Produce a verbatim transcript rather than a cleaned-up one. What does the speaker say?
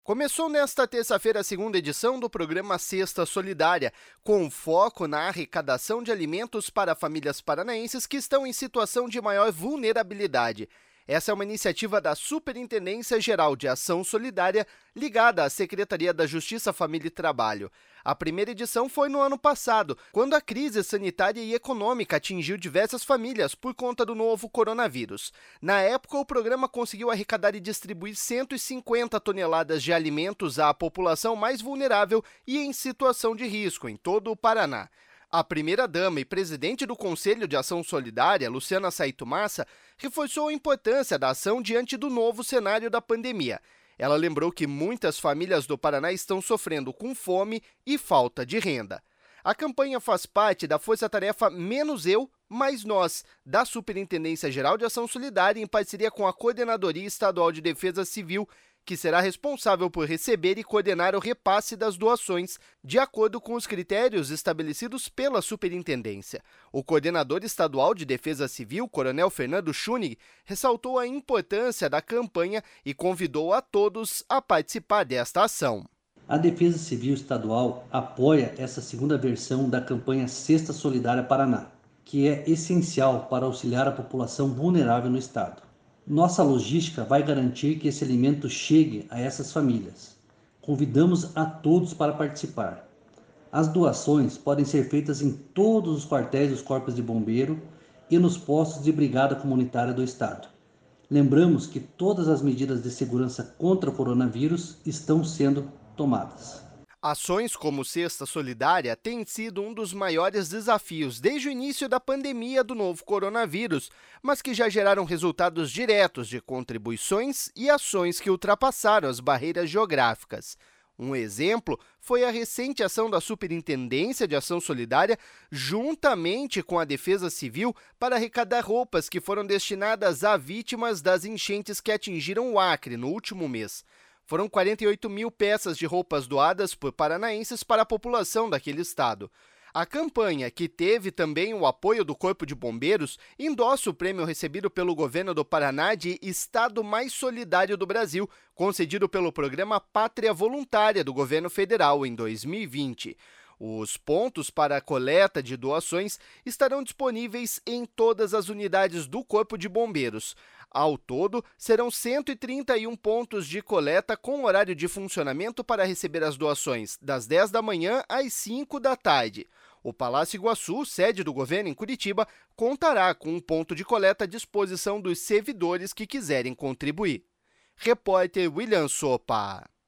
Começou nesta terça-feira a segunda edição do programa Cesta Solidária, com foco na arrecadação de alimentos para famílias paranaenses que estão em situação de maior vulnerabilidade. Essa é uma iniciativa da Superintendência Geral de Ação Solidária, ligada à Secretaria da Justiça, Família e Trabalho. A primeira edição foi no ano passado, quando a crise sanitária e econômica atingiu diversas famílias por conta do novo coronavírus. Na época, o programa conseguiu arrecadar e distribuir cento e cinquenta toneladas de alimentos à população mais vulnerável e em situação de risco em todo o Paraná. A primeira-dama e presidente do Conselho de Ação Solidária, Luciana Saito Massa, reforçou a importância da ação diante do novo cenário da pandemia. Ela lembrou que muitas famílias do Paraná estão sofrendo com fome e falta de renda. A campanha faz parte da força-tarefa Menos Eu, Mais Nós, da Superintendência Geral de Ação Solidária, em parceria com a Coordenadoria Estadual de Defesa Civil, que será responsável por receber e coordenar o repasse das doações, de acordo com os critérios estabelecidos pela Superintendência. O coordenador estadual de Defesa Civil, Coronel Fernando Schunig, ressaltou a importância da campanha e convidou a todos a participar desta ação. A Defesa Civil Estadual apoia essa segunda versão da campanha Cesta Solidária Paraná, que é essencial para auxiliar a população vulnerável no estado. Nossa logística vai garantir que esse alimento chegue a essas famílias. Convidamos a todos para participar. As doações podem ser feitas em todos os quartéis dos Corpos de Bombeiro e nos postos de brigada comunitária do estado. Lembramos que todas as medidas de segurança contra o coronavírus estão sendo tomadas. Ações como Cesta Solidária têm sido um dos maiores desafios desde o início da pandemia do novo coronavírus, mas que já geraram resultados diretos de contribuições e ações que ultrapassaram as barreiras geográficas. Um exemplo foi a recente ação da Superintendência de Ação Solidária, juntamente com a Defesa Civil, para arrecadar roupas que foram destinadas a vítimas das enchentes que atingiram o Acre no último mês. Foram quarenta e oito mil peças de roupas doadas por paranaenses para a população daquele estado. A campanha, que teve também o apoio do Corpo de Bombeiros, endossa o prêmio recebido pelo governo do Paraná de Estado Mais Solidário do Brasil, concedido pelo programa Pátria Voluntária do governo federal em dois mil e vinte. Os pontos para a coleta de doações estarão disponíveis em todas as unidades do Corpo de Bombeiros. Ao todo, serão cento e trinta e um pontos de coleta com horário de funcionamento para receber as doações das dez da manhã às cinco da tarde. O Palácio Iguaçu, sede do governo em Curitiba, contará com um ponto de coleta à disposição dos servidores que quiserem contribuir. Repórter William Sopa.